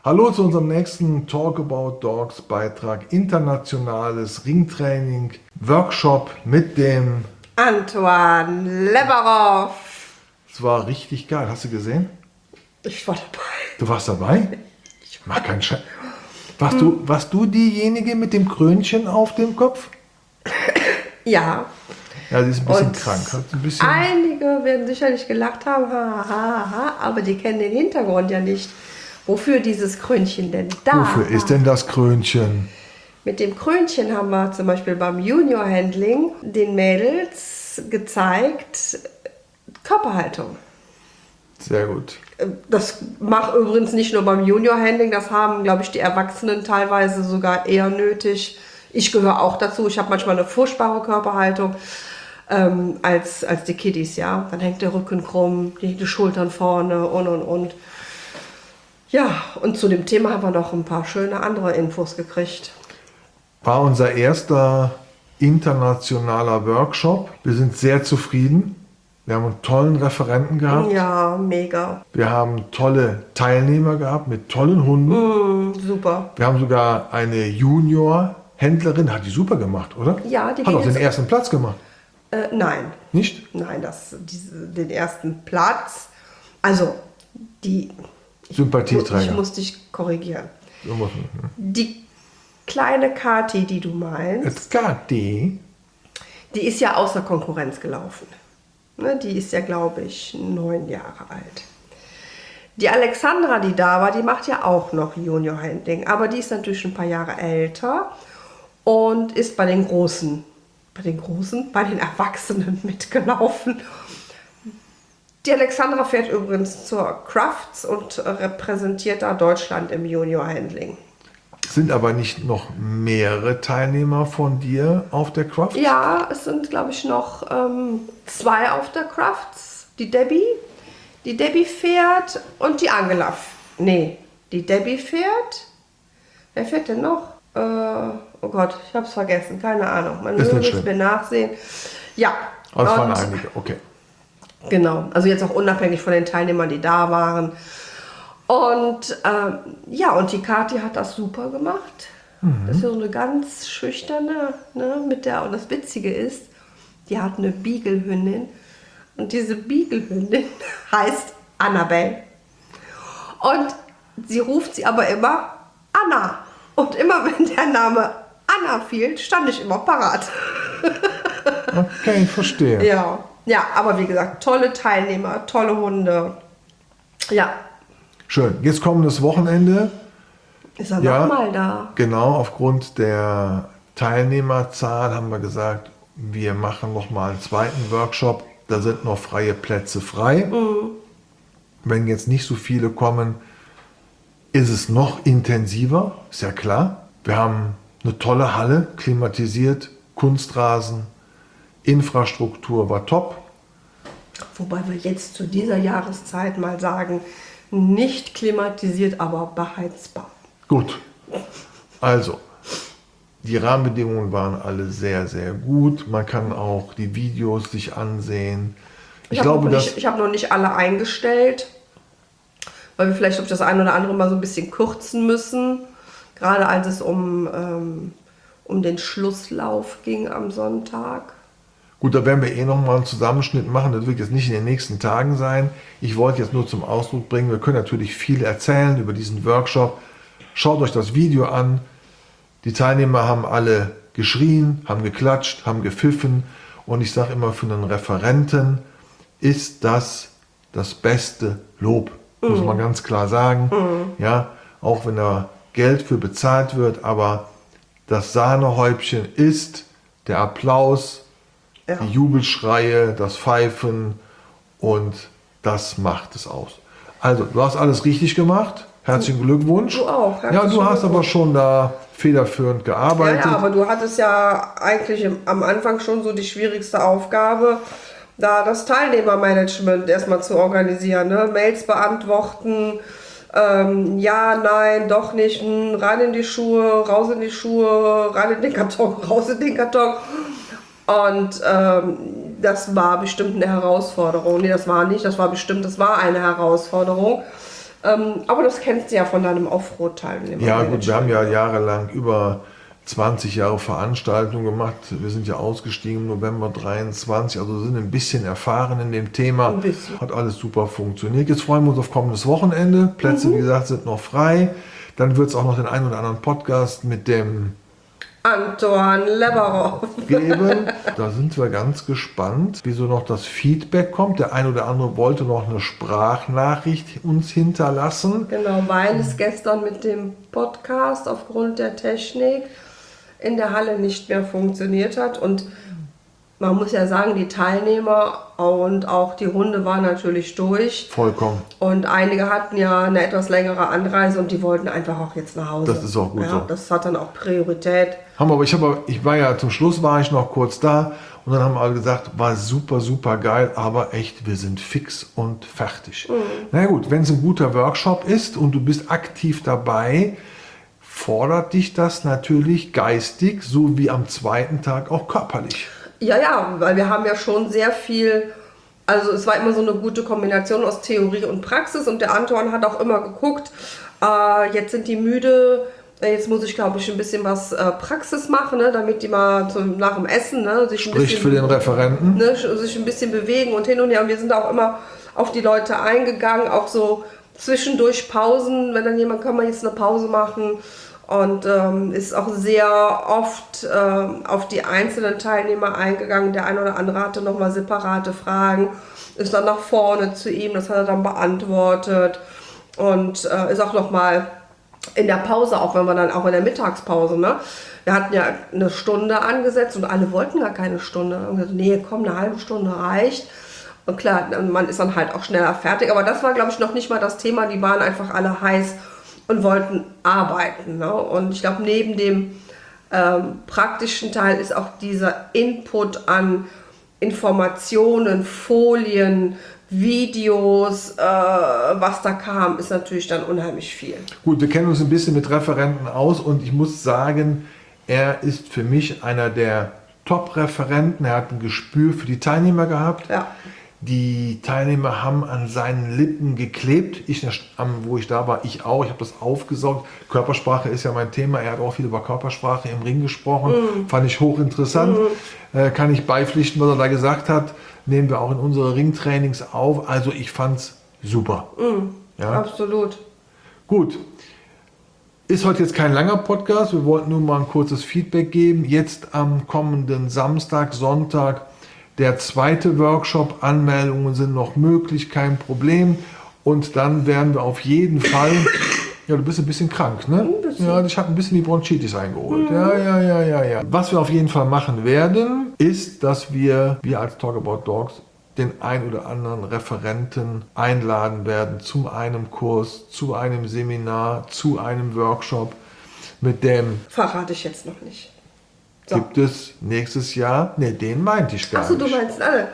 Hallo zu unserem nächsten Talk About Dogs Beitrag. Internationales Ringtraining Workshop mit dem Antoine Leberov. Es war richtig geil. Hast du gesehen? Ich war dabei. Du warst dabei? Mach keinen Scheiß. Warst du diejenige mit dem Krönchen auf dem Kopf? Ja. Ja, sie ist ein bisschen Und krank. Hat ein bisschen... Einige werden sicherlich gelacht haben, aber die kennen den Hintergrund ja nicht. Wofür dieses Krönchen denn da Wofür ist denn das Krönchen? Mit dem Krönchen haben wir zum Beispiel beim Junior Handling den Mädels gezeigt, Körperhaltung. Sehr gut. Das macht übrigens nicht nur beim Junior Handling, das haben, glaube ich, die Erwachsenen teilweise sogar eher nötig. Ich gehöre auch dazu, ich habe manchmal eine furchtbare Körperhaltung als die Kiddies, ja. Dann hängt der Rücken krumm, die Schultern vorne und. Ja, und zu dem Thema haben wir noch ein paar schöne andere Infos gekriegt. War unser erster internationaler Workshop. Wir sind sehr zufrieden. Wir haben einen tollen Referenten gehabt. Ja, mega. Wir haben tolle Teilnehmer gehabt mit tollen Hunden. Super. Wir haben sogar eine Junior-Händlerin, hat die super gemacht, oder? Ja, die hat auch ging den jetzt- ersten Platz gemacht. Nein. Nicht? Nein, den ersten Platz. Also, ich Sympathieträger. muss dich korrigieren. So muss man- Die kleine Kati, die du meinst, Jetzt Kati. die ist ja außer Konkurrenz gelaufen. Ne, die ist ja, glaube ich, 9 Jahre alt. Die Alexandra, die da war, die macht ja auch noch Junior Handling, aber die ist natürlich schon ein paar Jahre älter und ist bei den Erwachsenen mitgelaufen. Die Alexandra fährt übrigens zur Crafts und repräsentiert da Deutschland im Junior Handling. Sind aber nicht noch mehrere Teilnehmer von dir auf der Craft? Ja, es sind, glaube ich, noch 2 auf der Crafts. Die Debbie fährt und die Angela. Nee, die Debbie fährt. Wer fährt denn noch? Oh Gott, ich habe es vergessen, keine Ahnung. Man Ist möge nicht es schlimm. mir nachsehen. Ja, Oh, das waren und- einige, okay. Genau, also jetzt auch unabhängig von den Teilnehmern, die da waren. Und ja, und die Kathi hat das super gemacht. Das ist ja so eine ganz schüchterne, ne, und das Witzige ist, die hat eine Beagle-Hündin und diese Beagle-Hündin heißt Annabelle. Und sie ruft sie aber immer Anna. Und immer wenn der Name Anna fiel, stand ich immer parat. Okay, ich verstehe. Ja, aber wie gesagt, tolle Teilnehmer, tolle Hunde. Ja, Schön. Jetzt kommendes Wochenende. ist er Ja. nochmal da. Genau, aufgrund der Teilnehmerzahl haben wir gesagt, wir machen nochmal einen zweiten Workshop. Da sind noch freie Plätze frei. Wenn jetzt nicht so viele kommen, ist es noch intensiver, ist ja klar. Wir haben eine tolle Halle, klimatisiert, Kunstrasen, Infrastruktur war top. Wobei wir jetzt zu dieser Jahreszeit mal sagen, nicht klimatisiert, aber beheizbar. Gut, also die Rahmenbedingungen waren alle sehr, sehr gut. Man kann auch die Videos sich ansehen. Ich glaube, dass Ich habe noch nicht alle eingestellt, weil wir vielleicht das eine oder andere mal so ein bisschen kürzen müssen. Gerade als es um den Schlusslauf ging am Sonntag. gut, da werden wir eh nochmal einen Zusammenschnitt machen. Das wird jetzt nicht in den nächsten Tagen sein. Ich wollte jetzt nur zum Ausdruck bringen, wir können natürlich viel erzählen über diesen Workshop. Schaut euch das Video an. Die Teilnehmer haben alle geschrien, haben geklatscht, haben gepfiffen. Und ich sage immer, für einen Referenten ist das beste Lob. Muss man ganz klar sagen. Ja, auch wenn da Geld für bezahlt wird. Aber das Sahnehäubchen ist der Applaus, Ja. die Jubelschreie, das Pfeifen und das macht es aus. Also, du hast alles richtig gemacht. Herzlichen Glückwunsch. Du auch. Ja, Herzlichen du hast aber Glückwunsch. schon da federführend gearbeitet. Ja, aber du hattest ja eigentlich am Anfang schon so die schwierigste Aufgabe, da das Teilnehmermanagement erstmal zu organisieren. Ne? Mails beantworten, ja, nein, doch nicht, rein in die Schuhe, raus in die Schuhe, rein in den Karton, raus in den Karton. Und das war bestimmt eine Herausforderung. Nee, das war nicht, das war eine Herausforderung. Aber das kennst du ja von deinem Offroad-Teilnehmer. Ja gut, wir haben ja jahrelang über 20 Jahre Veranstaltungen gemacht. Wir sind ja ausgestiegen im November 23, also sind ein bisschen erfahren in dem Thema. Ein bisschen. Hat alles super funktioniert. Jetzt freuen wir uns auf kommendes Wochenende. Plätze, wie gesagt, sind noch frei. Dann wird es auch noch den einen oder anderen Podcast mit dem Anton Leberov geben. Da sind wir ganz gespannt, wie so noch das Feedback kommt. Der ein oder andere wollte noch eine Sprachnachricht uns hinterlassen. Genau, weil es gestern mit dem Podcast aufgrund der Technik in der Halle nicht mehr funktioniert hat. Und man muss ja sagen, die Teilnehmer und auch die Hunde waren natürlich durch. Vollkommen. Und einige hatten ja eine etwas längere Anreise und die wollten einfach auch jetzt nach Hause. Das ist auch gut ja, so. Das hat dann auch Priorität. Ich war ja zum Schluss war ich noch kurz da und dann haben alle gesagt, war super, super geil, aber echt, wir sind fix und fertig. Na gut, wenn es ein guter Workshop ist und du bist aktiv dabei, fordert dich das natürlich geistig, so wie am zweiten Tag auch körperlich. Ja, weil wir haben ja schon sehr viel, also es war immer so eine gute Kombination aus Theorie und Praxis und der Anton hat auch immer geguckt, jetzt sind die müde, jetzt muss ich glaube ich ein bisschen was Praxis machen, ne, damit die mal nach dem Essen sich ein Spricht bisschen, für den Referenten. Ne, sich ein bisschen bewegen und hin und her und wir sind auch immer auf die Leute eingegangen, auch so zwischendurch Pausen, wenn dann jemand kann man jetzt eine Pause machen. Und ist auch sehr oft auf die einzelnen Teilnehmer eingegangen. Der eine oder andere hatte nochmal separate Fragen, ist dann nach vorne zu ihm, das hat er dann beantwortet. Und ist auch nochmal in der Pause, auch wenn wir dann auch in der Mittagspause, ne? Wir hatten ja eine Stunde angesetzt und alle wollten gar keine Stunde. Und gesagt, nee, komm, eine halbe Stunde reicht. Und klar, man ist dann halt auch schneller fertig. Aber das war, glaube ich, noch nicht mal das Thema. Die waren einfach alle heiß und wollten arbeiten. Ne? Und ich glaube, neben dem praktischen Teil ist auch dieser Input an Informationen, Folien, Videos, was da kam, ist natürlich dann unheimlich viel. Gut, wir kennen uns ein bisschen mit Referenten aus und ich muss sagen, er ist für mich einer der Top-Referenten. Er hat ein Gespür für die Teilnehmer gehabt. Ja. Die Teilnehmer haben an seinen Lippen geklebt. Wo ich da war, ich auch. Ich habe das aufgesaugt. Körpersprache ist ja mein Thema. Er hat auch viel über Körpersprache im Ring gesprochen. Fand ich hochinteressant. Kann ich beipflichten, was er da gesagt hat. Nehmen wir auch in unsere Ringtrainings auf. Also ich fand es super. Ja? Absolut. Gut. Ist heute jetzt kein langer Podcast. Wir wollten nur mal ein kurzes Feedback geben. Jetzt am kommenden Samstag, Sonntag, der zweite Workshop. Anmeldungen sind noch möglich, kein Problem. Und dann werden wir auf jeden Fall... Ja, du bist ein bisschen krank, ne? Ein bisschen. Ja, ich habe ein bisschen die Bronchitis eingeholt. Ja. Was wir auf jeden Fall machen werden, ist, dass wir als Talk About Dogs den ein oder anderen Referenten einladen werden zu einem Kurs, zu einem Seminar, zu einem Workshop, mit dem Verrate ich jetzt noch nicht. So. gibt es nächstes Jahr, ne, den meinte ich gar Achso, nicht. du meinst alle.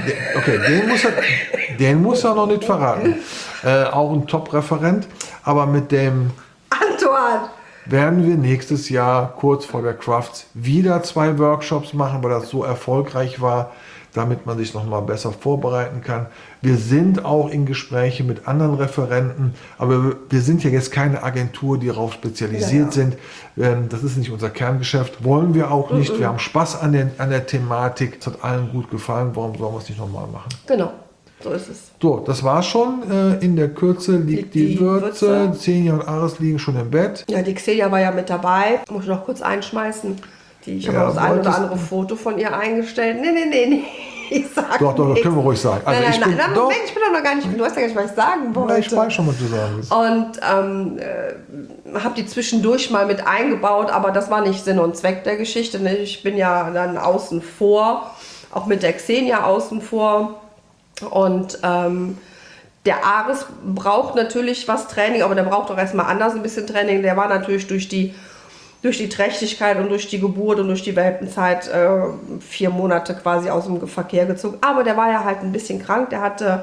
Den muss er noch nicht verraten. Auch ein Top-Referent, aber mit dem Anton! werden wir nächstes Jahr kurz vor der Crafts wieder 2 Workshops machen, weil das so erfolgreich war, damit man sich noch mal besser vorbereiten kann. Wir sind auch in Gespräche mit anderen Referenten, aber wir sind ja jetzt keine Agentur, die darauf spezialisiert sind. Das ist nicht unser Kerngeschäft, wollen wir auch nicht. Wir haben Spaß an der Thematik. Es hat allen gut gefallen, warum sollen wir es nicht nochmal machen? Genau, so ist es. So, das war schon. In der Kürze liegt die Würze. Xenia und Ares liegen schon im Bett. Ja, die Xenia war ja mit dabei. Muss ich noch kurz einschmeißen. Ich habe Ja, auch das ein oder wolltest- andere Foto von ihr eingestellt. Nee. Ich sag Doch, das nichts. können wir ruhig sagen. Also Nein, ich bin, doch, Moment, ich bin doch noch gar nicht, du weißt ja gar nicht, was ich sagen wollte. ich weiß schon, was du sagen willst. Und habe die zwischendurch mal mit eingebaut, aber das war nicht Sinn und Zweck der Geschichte. Ne? Ich bin ja dann außen vor, auch mit der Xenia außen vor. Und der Ares braucht natürlich was Training, aber der braucht doch erstmal anders ein bisschen Training. Der war natürlich durch die Trächtigkeit und durch die Geburt und durch die Welpenzeit 4 Monate quasi aus dem Verkehr gezogen. Aber der war ja halt ein bisschen krank. Der hatte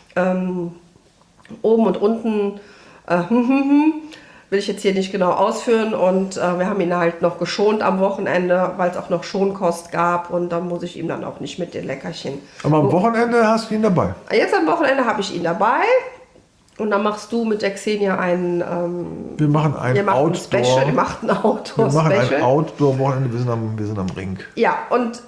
oben und unten, will ich jetzt hier nicht genau ausführen. Und wir haben ihn halt noch geschont am Wochenende, weil es auch noch Schonkost gab. Und dann muss ich ihm dann auch nicht mit den Leckerchen. Aber am Wochenende hast du ihn dabei. Jetzt am Wochenende habe ich ihn dabei. Und dann machst du mit der Xenia ein Wir machen ein Outdoor. Special. Wir machen ein Outdoor-Special. Wir machen ein Outdoor-Wochenende, wir sind am Ring. Ja, und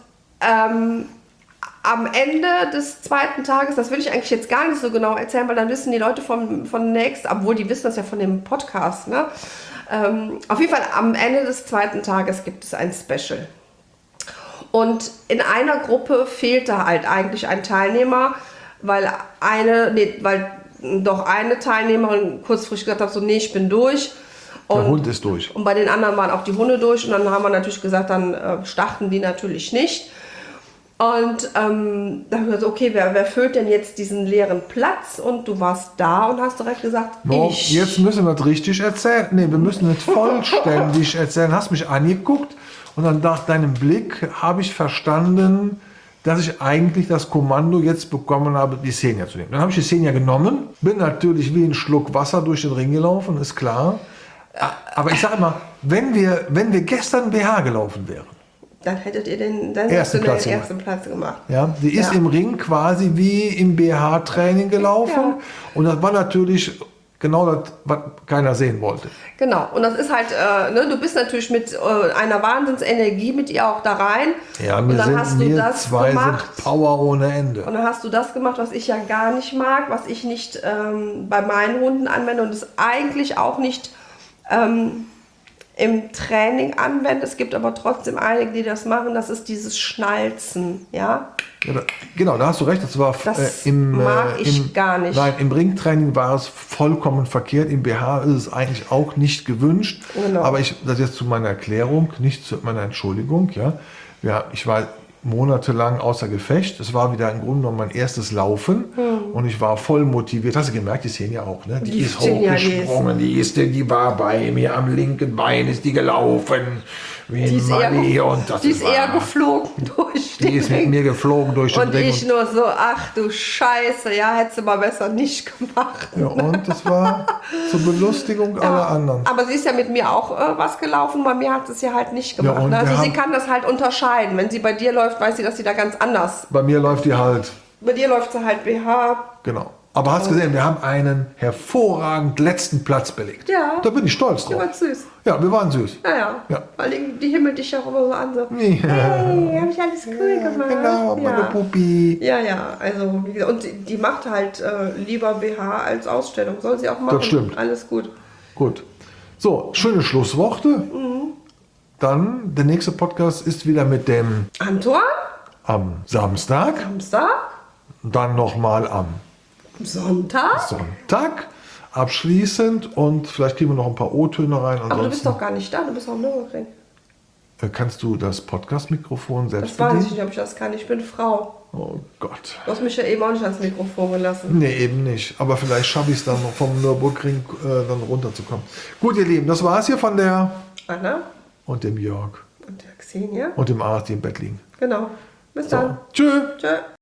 am Ende des zweiten Tages, das will ich eigentlich jetzt gar nicht so genau erzählen, weil dann wissen die Leute von Next, obwohl die wissen das ja von dem Podcast, ne? Auf jeden Fall am Ende des zweiten Tages gibt es ein Special. Und in einer Gruppe fehlt da halt eigentlich ein Teilnehmer, weil eine Teilnehmerin kurzfristig gesagt hat, so nee, ich bin durch. Der Hund ist durch. Und bei den anderen waren auch die Hunde durch. Und dann haben wir natürlich gesagt, dann starten die natürlich nicht. Und dann haben wir gesagt, okay, wer füllt denn jetzt diesen leeren Platz? Und du warst da und hast direkt gesagt, ich. Jetzt müssen wir das richtig erzählen. Nee, wir müssen nicht vollständig erzählen. Hast mich angeguckt und dann nach deinem Blick habe ich verstanden, dass ich eigentlich das Kommando jetzt bekommen habe, die Xenia zu nehmen. Dann habe ich die Xenia genommen, bin natürlich wie ein Schluck Wasser durch den Ring gelaufen, ist klar. Aber ich sage mal, wenn wir gestern BH gelaufen wären, dann hättet ihr den ersten Platz gemacht. Ja, die ist im Ring quasi wie im BH-Training gelaufen. Ja. Und das war natürlich genau das, was keiner sehen wollte. Genau, und das ist halt, du bist natürlich mit einer Wahnsinnsenergie mit ihr auch da rein. Ja, und dann hast du das zwei gemacht. sind Power ohne Ende. Und dann hast du das gemacht, was ich ja gar nicht mag, was ich nicht bei meinen Hunden anwende und es eigentlich auch nicht im Training anwende. Es gibt aber trotzdem einige, die das machen. Das ist dieses Schnalzen, ja. Ja, genau, da hast du recht. Das war mag ich gar nicht. Nein, im Ringtraining war es vollkommen verkehrt. Im BH ist es eigentlich auch nicht gewünscht. Genau. Aber das jetzt zu meiner Erklärung, nicht zu meiner Entschuldigung. Ja, ich war monatelang außer Gefecht. Es war wieder im Grunde genommen mein erstes Laufen und ich war voll motiviert. Hast du gemerkt, die Xenia auch, ne? Die ist hochgesprungen, die war bei mir am linken Bein, ist die gelaufen. Wie ein Manni und das die ist eher geflogen durch den Ring. Die ist mit mir geflogen durch den Ring. Und ich nur so, ach du Scheiße, ja, hättest du mal besser nicht gemacht. Ja, und das war zur Belustigung aller anderen. Aber sie ist ja mit mir auch was gelaufen, bei mir hat es ja halt nicht gemacht. Ja, also sie kann das halt unterscheiden. Wenn sie bei dir läuft, weiß sie, dass sie da ganz anders. Bei mir läuft die halt. Bei dir läuft sie halt BH. Genau. Aber hast gesehen, wir haben einen hervorragend letzten Platz belegt. Ja. Da bin ich stolz drauf. Wir waren süß. Ja, wir waren süß. Ja. Weil die himmelt dich ja auch immer so an. So, hey, hab ich alles cool gemacht. Genau, meine Puppi. Ja, also wie gesagt, und die macht halt lieber BH als Ausstellung. Soll sie auch machen. Das stimmt. Alles gut. Gut. So, schöne Schlussworte. Dann, der nächste Podcast ist wieder mit dem Antoine. Am Samstag. Dann nochmal am Sonntag. Abschließend und vielleicht kriegen wir noch ein paar O-Töne rein. Aber du bist doch gar nicht da, du bist auch am Nürburgring. Kannst du das Podcast-Mikrofon selbst bedienen? bedienen? Das weiß ich nicht, ob ich das kann. Ich bin Frau. Oh Gott. Du hast mich ja eben auch nicht ans Mikrofon gelassen. Nee, eben nicht. Aber vielleicht schaffe ich es dann noch vom Nürburgring dann runterzukommen. Gut, ihr Lieben, das war es hier von der Anna. Und dem Jörg. Und der Xenia. Und dem Arzt, die im Bett liegen. Genau. Bis dann. Tschö. Tschö.